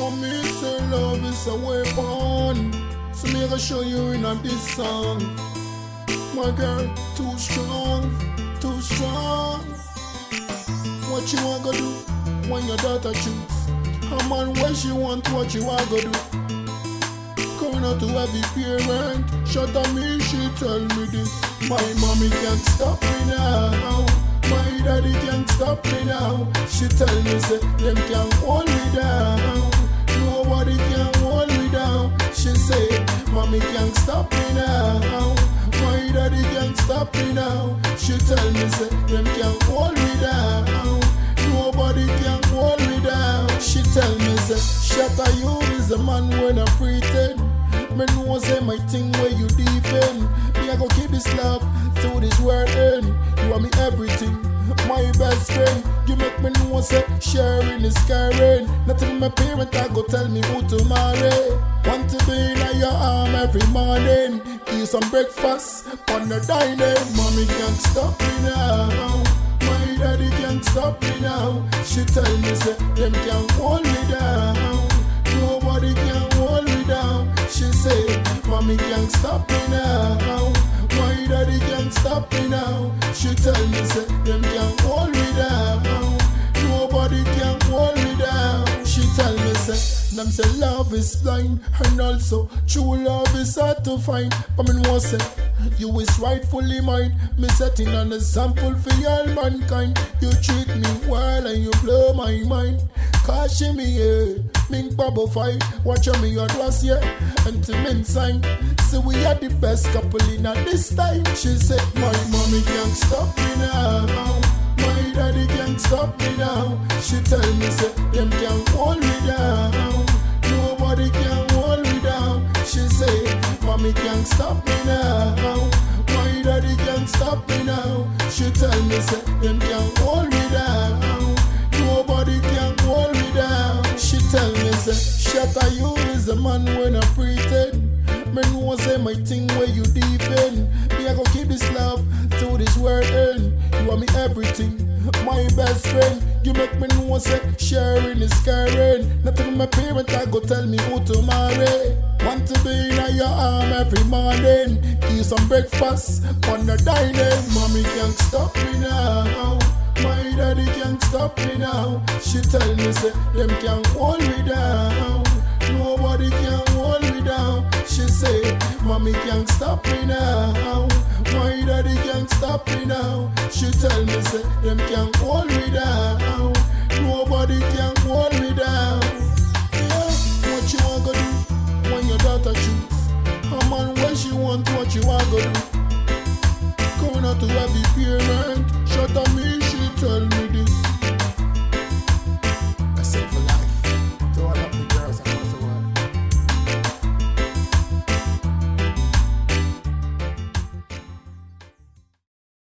me say love is a weapon, so me gonna show you in this song. My girl, too strong, too strong. What you want to do when your daughter choose? A man when she want what you want to do. Coming out to every parent, shut up me, she tell me this. My mommy can't stop me now, my daddy can't stop me now. She tell me say them can't hold me down, nobody can hold me down. She say mommy can't stop me now, my daddy can't stop me now. She tell me say them can't hold me down, nobody can hold me down. She tell me say shatter you is a man when I pretend. Me know say my thing where you defend. Me I go keep this love till this world end. You are me everything, my best friend. You make me know say sharing is caring. Nothing my parent I go tell me who to marry. Want to be in your arm every morning. Eat some breakfast on the dining. Mommy can't stop me now, my daddy can't stop me now. She tell me say them can't hold me down, nobody can hold me down. She say mommy can't stop me now, my daddy can't stop me now. She tell me say them can't hold me down, nobody can hold me down. She tell me say them say love is blind, and also true love is hard to find. But me know say you is rightfully mine. Me setting an example for all mankind. You treat me well and you blow my mind. Cause me here, mink bubble fight. Watch me your glass here, and to men sign. So we are the best couple in at this time. She said my mommy can't stop me now, my daddy can't stop me now. She tell me say them can't hold me down, nobody can hold me down. She say mommy can't stop me now, my daddy can't stop me now. She tell me say them can't hold me down, nobody can hold me down. She tell me say shatter you is a man when I pretend. Me know say my thing where you defend. Me I go keep this love till this world end. You are me everything, my best friend. You make me know say sharing is caring. Nothing my parent I go tell me who to marry. Want to be in your arm every morning. Eat some breakfast on the dining. Mommy can't stop me now, my daddy can't stop me now. She tell me say them can't hold me down, nobody can hold me down. She say mommy can't stop me now, my daddy can't stop me now. She tell me say them can't hold me down, nobody can hold me down. Yeah, what you want to do when your daughter choose? A man when she want what you want to do. Coming out to every parent,